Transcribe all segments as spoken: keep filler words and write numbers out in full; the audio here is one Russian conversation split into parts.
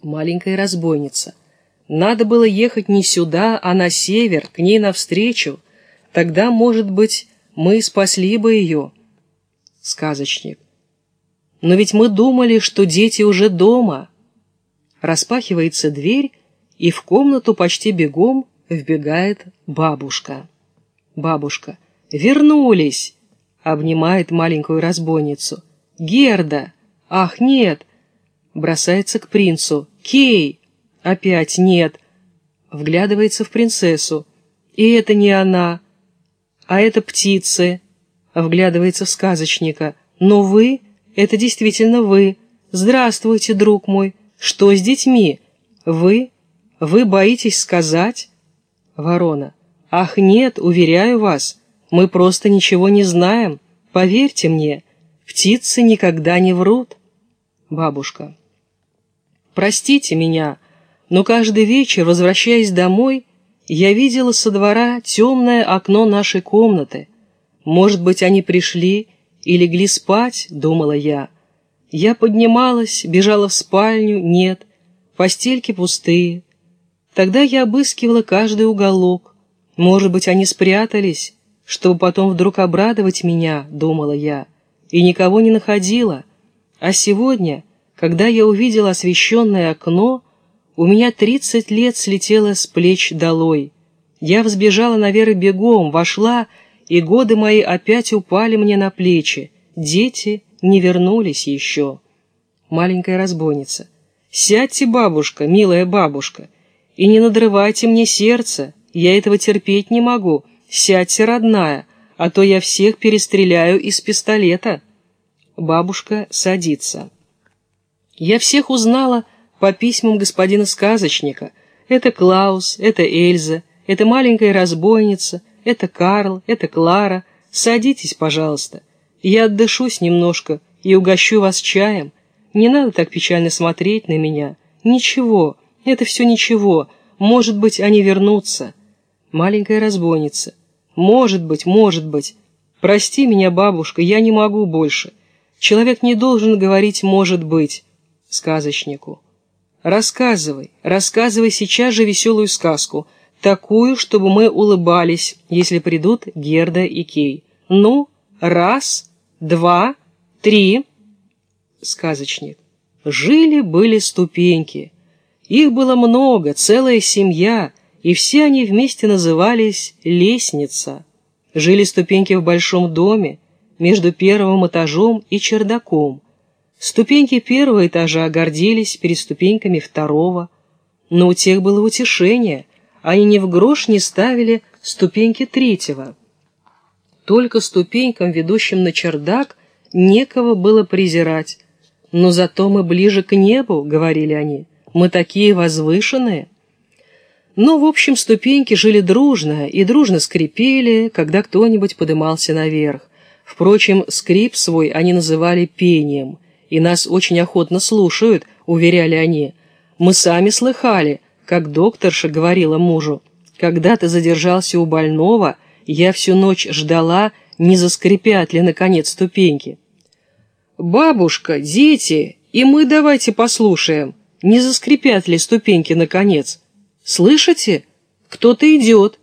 Маленькая разбойница. Надо было ехать не сюда, а на север, к ней навстречу. Тогда, может быть, мы спасли бы ее. Сказочник. Но ведь мы думали, что дети уже дома. Распахивается дверь, и в комнату почти бегом вбегает бабушка. Бабушка. Вернулись! Обнимает маленькую разбойницу. Герда! Ах, нет! Бросается к принцу. Кей! Опять нет. Вглядывается в принцессу. И это не она, а это птицы. Вглядывается в сказочника. Но вы, это действительно вы. Здравствуйте, друг мой. Что с детьми? Вы? Вы боитесь сказать? Ворона. Ах, нет, уверяю вас, мы просто ничего не знаем. Поверьте мне, птицы никогда не врут. Бабушка. Простите меня, но каждый вечер, возвращаясь домой, я видела со двора темное окно нашей комнаты. Может быть, они пришли и легли спать, думала я. Я поднималась, бежала в спальню, нет, постельки пустые. Тогда я обыскивала каждый уголок. Может быть, они спрятались, чтобы потом вдруг обрадовать меня, думала я, и никого не находила. А сегодня, когда я увидела освещенное окно, у меня тридцать лет слетело с плеч долой. Я взбежала наверх бегом, вошла, и годы мои опять упали мне на плечи. Дети не вернулись еще. Маленькая разбойница. Сядьте, бабушка, милая бабушка, и не надрывайте мне сердце, я этого терпеть не могу. Сядьте, родная, а то я всех перестреляю из пистолета. Бабушка садится. Я всех узнала по письмам господина сказочника. Это Клаус, это Эльза, это маленькая разбойница, это Карл, это Клара. Садитесь, пожалуйста. Я отдышусь немножко и угощу вас чаем. Не надо так печально смотреть на меня. Ничего, это все ничего. Может быть, они вернутся. Маленькая разбойница. Может быть, может быть. Прости меня, бабушка, я не могу больше. Человек не должен говорить «может быть» сказочнику. Рассказывай, рассказывай сейчас же веселую сказку, такую, чтобы мы улыбались, если придут Герда и Кей. Ну, раз, два, три. Сказочник. Жили-были ступеньки. Их было много, целая семья, и все они вместе назывались «лестница». Жили ступеньки в большом доме, между первым этажом и чердаком. Ступеньки первого этажа гордились перед ступеньками второго, но у тех было утешение, они ни в грош не ставили ступеньки третьего. Только ступенькам, ведущим на чердак, некого было презирать. «Но зато мы ближе к небу», — говорили они, — «мы такие возвышенные». Но, в общем, ступеньки жили дружно и дружно скрипели, когда кто-нибудь подымался наверх. Впрочем, скрип свой они называли пением, и нас очень охотно слушают, уверяли они. Мы сами слыхали, как докторша говорила мужу: «Когда ты задержался у больного, я всю ночь ждала, не заскрипят ли, наконец, ступеньки». «Бабушка, дети, и мы давайте послушаем, не заскрипят ли ступеньки, наконец. Слышите? Кто-то идет».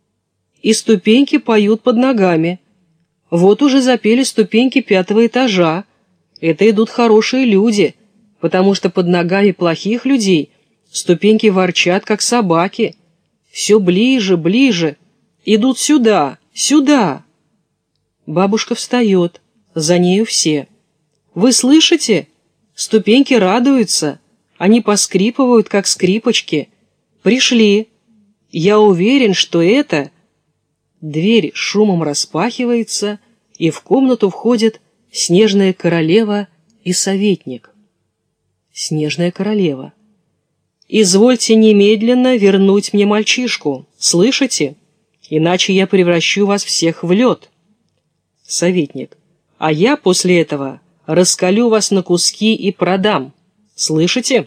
И ступеньки поют под ногами. Вот уже запели ступеньки пятого этажа. Это идут хорошие люди, потому что под ногами плохих людей ступеньки ворчат, как собаки. Все ближе, ближе. Идут сюда, сюда. Бабушка встает, за нею все. Вы слышите? Ступеньки радуются. Они поскрипывают, как скрипочки. Пришли. Я уверен, что это... Дверь шумом распахивается, и в комнату входит снежная королева и советник. Снежная королева. «Извольте немедленно вернуть мне мальчишку, слышите? Иначе я превращу вас всех в лед». Советник. «А я после этого раскалю вас на куски и продам. Слышите?»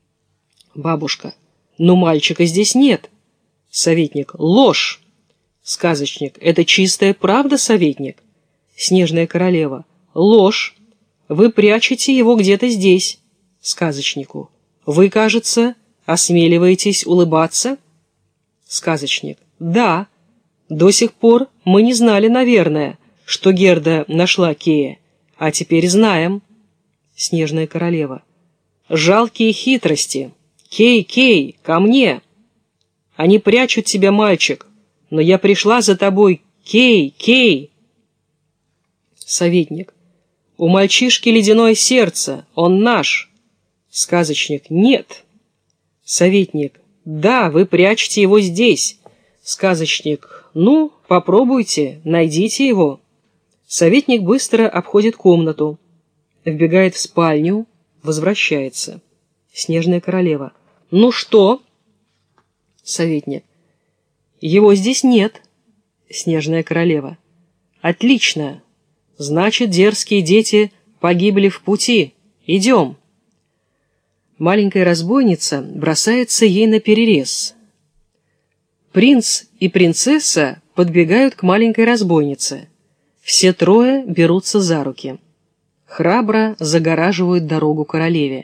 Бабушка. «Но мальчика здесь нет». Советник. «Ложь». Сказочник. «Это чистая правда, советник?» Снежная королева. «Ложь. Вы прячете его где-то здесь». Сказочнику. Вы, кажется, осмеливаетесь улыбаться? Сказочник. Да. До сих пор мы не знали, наверное, что Герда нашла Кея, а теперь знаем. Снежная королева. Жалкие хитрости. Кей, Кей, ко мне. Они прячут тебя, мальчик, но я пришла за тобой. Кей, Кей. Советник. У мальчишки ледяное сердце, он наш. Сказочник. Нет. Советник. Да, вы прячете его здесь. Сказочник. Ну, попробуйте, найдите его. Советник быстро обходит комнату, вбегает в спальню, возвращается. Снежная королева. Ну что? Советник. Его здесь нет. Снежная королева. Отлично. Значит, дерзкие дети погибли в пути. Идем. Маленькая разбойница бросается ей наперерез. Принц и принцесса подбегают к маленькой разбойнице. Все трое берутся за руки. Храбро загораживают дорогу королеве.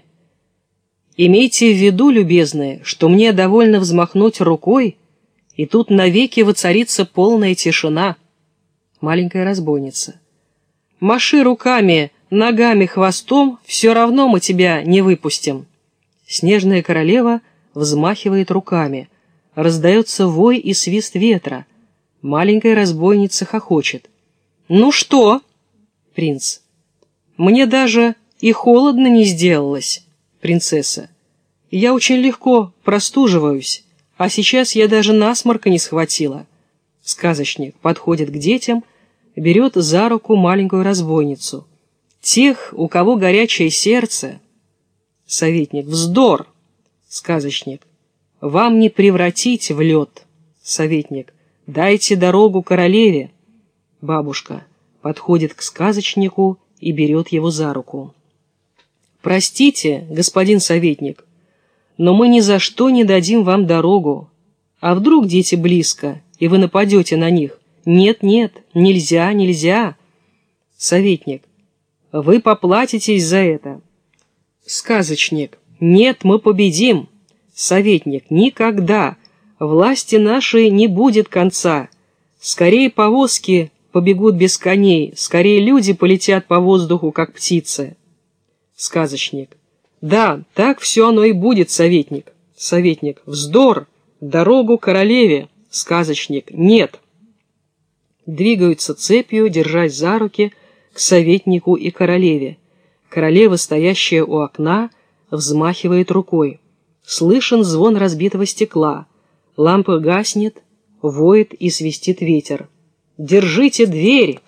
«Имейте в виду, любезные, что мне довольно взмахнуть рукой, и тут навеки воцарится полная тишина». Маленькая разбойница. «Маши руками, ногами, хвостом, все равно мы тебя не выпустим». Снежная королева взмахивает руками. Раздается вой и свист ветра. Маленькая разбойница хохочет. «Ну что?» Принц. «Мне даже и холодно не сделалось». Принцесса. «Я очень легко простуживаюсь, а сейчас я даже насморка не схватила». Сказочник подходит к детям, берет за руку маленькую разбойницу. «Тех, у кого горячее сердце». Советник. «Вздор!» Сказочник. «Вам не превратить в лед». Советник. «Дайте дорогу королеве». Бабушка подходит к сказочнику и берет его за руку. «Простите, господин советник, но мы ни за что не дадим вам дорогу. А вдруг дети близко, и вы нападете на них? Нет, нет, нельзя, нельзя». Советник. «Вы поплатитесь за это». Сказочник. «Нет, мы победим». Советник. «Никогда. Власти нашей не будет конца. Скорее повозки побегут без коней, скорее люди полетят по воздуху, как птицы». Сказочник. «Да, так все оно и будет, советник». Советник. «Вздор! Дорогу королеве». Сказочник. «Нет». Двигаются цепью, держась за руки, к советнику и королеве. Королева, стоящая у окна, взмахивает рукой. Слышен звон разбитого стекла. Лампа гаснет, воет и свистит ветер. «Держите дверь!»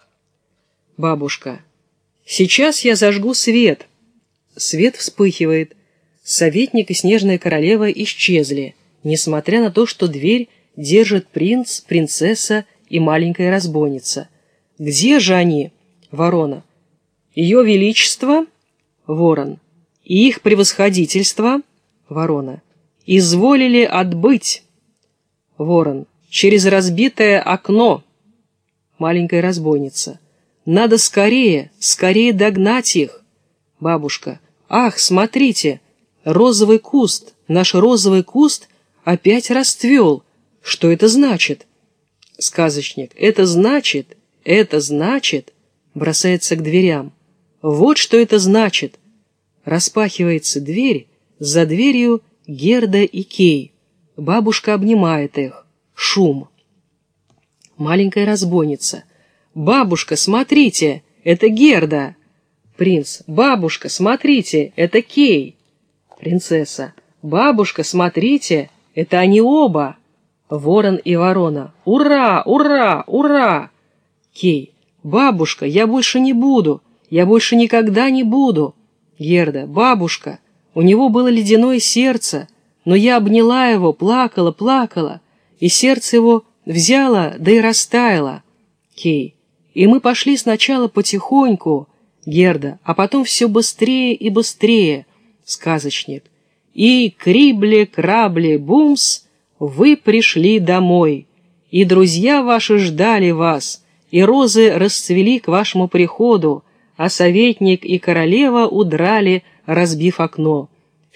Бабушка. «Сейчас я зажгу свет». Свет вспыхивает. Советник и снежная королева исчезли, несмотря на то, что дверь держит принц, принцесса и маленькая разбойница. «Где же они?» Ворона. «Ее величество?» Ворон. «И их превосходительство?» Ворона. «Изволили отбыть?» Ворон. «Через разбитое окно». Маленькая разбойница. «Надо скорее, скорее догнать их». Бабушка. «Ах, смотрите, розовый куст, наш розовый куст опять расцвел. Что это значит?» Сказочник. «Это значит, это значит...» Бросается к дверям. «Вот что это значит!» Распахивается дверь, за дверью Герда и Кей. Бабушка обнимает их. Шум. Маленькая разбойница. «Бабушка, смотрите, это Герда!» Принц. «Бабушка, смотрите, это Кей!» Принцесса. «Бабушка, смотрите, это они оба!» Ворон и ворона. «Ура! Ура! Ура!» Кей. «Бабушка, я больше не буду! Я больше никогда не буду!» Герда. «Бабушка, у него было ледяное сердце, но я обняла его, плакала, плакала, и сердце его взяло, да и растаяло». Кей. «И мы пошли сначала потихоньку». Герда. «А потом все быстрее и быстрее». Сказочник. «И крибли-крабли-бумс, вы пришли домой, и друзья ваши ждали вас, и розы расцвели к вашему приходу, а советник и королева удрали, разбив окно.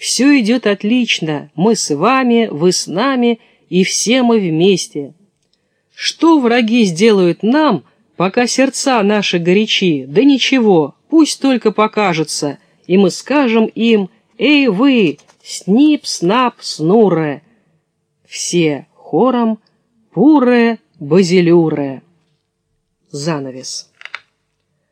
Все идет отлично, мы с вами, вы с нами, и все мы вместе. Что враги сделают нам, пока сердца наши горячи? Да ничего, пусть только покажется, и мы скажем им: «Эй вы, снип, снап, снуре!» Все хором: «Пуре, базилюре!» Занавес.